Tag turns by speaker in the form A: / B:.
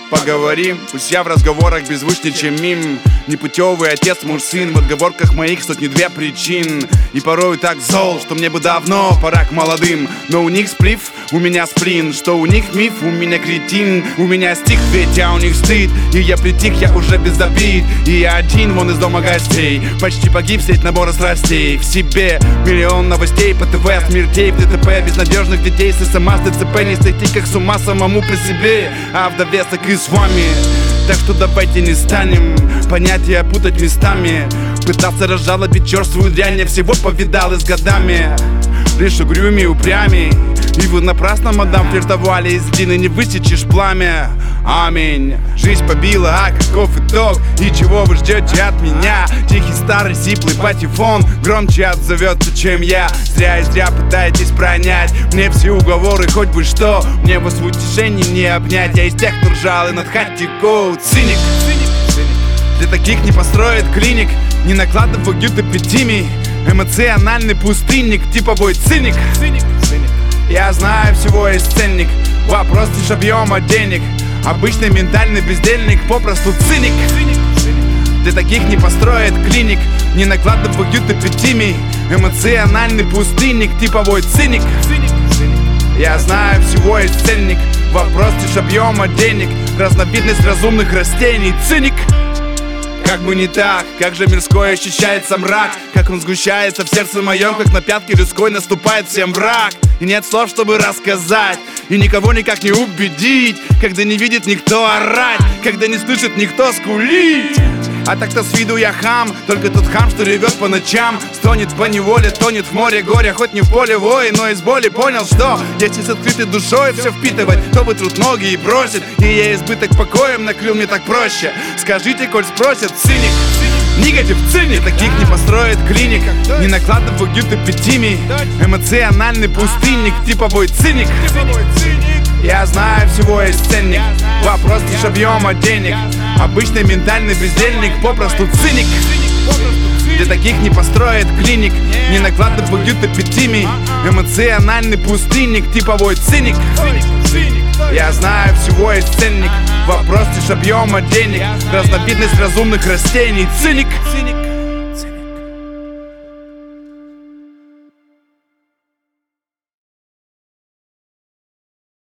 A: поговорим. Пусть я в разговорах беззвучнее, чем мим. Непутевый отец, муж, сын. В отговорках моих сотни две причин. И порой так зол, что мне бы давно пора к молодым. Но у них сплив, у меня сплин. Что у них миф, у меня кретин. У меня стих, ведь у них стыд. И я притих, я уже без обид. И я один, вон из дома гостей. Почти погиб средь набора страстей. В себе миллион новостей по ТВ, смертей в ДТП. Безнадежных детей с СМС, ДЦП. Не сойти как с ума самому при себе. А в довесок и с вами. Так что давайте не станем понятия путать местами. Пытался разжалобить черствую дрянь. Я всего повидал и с годами. Лишь угрюмый, упрямый. И вы напрасно, мадам, флиртовали. Из глины не высечешь пламя. Аминь. Жизнь побила, а каков итог? И чего вы ждете от меня? Тихий старый сиплый патефон громче отзовется, чем я. Зря и зря пытаетесь пронять мне все уговоры, хоть бы что. Мне вас в утешении не обнять. Я из тех, кто ржал и над хатико. Циник. Для таких не построит клиник. Не накладывают эпидемий. Эмоциональный пустынник, типовой циник. Я знаю, всего есть ценник. Вопрос лишь объема денег. Обычный ментальный бездельник, попросту циник. Для таких не построит клиник. Не накладывают эпидемий. Эмоциональный пустынник, типовой циник. Я знаю, всего есть ценник. Вопрос лишь объема денег. Разновидность разумных растений, циник. Как бы не так, как же мирской ощущается мрак. Как он сгущается в сердце моем, как на пятки людской наступает всем враг. И нет слов, чтобы рассказать, и никого никак не убедить. Когда не видит никто орать, когда не слышит никто скулить. А так-то с виду я хам, только тот хам, что ревет по ночам. Стонет по неволе, тонет в море горя. Хоть не в поле воин, но из боли понял, что если с открытой душой все впитывать, то вытрут ноги и бросит. И я избыток покоем накрыл, мне так проще. Скажите, коль спросят, циник. Негатив циник, таких не построит клиник. Не накладывают эпидемий. Эмоциональный пустынник, типовой циник. Я знаю, всего есть ценник. Вопрос лишь объема денег. Обычный ментальный бездельник, попросту циник. Для таких не построит клиник. Не накладывают эпидемий. Эмоциональный пустынник, типовой циник. Я знаю, всего есть ценник. Вопрос лишь объема денег. Разновидность разумных растений, циник.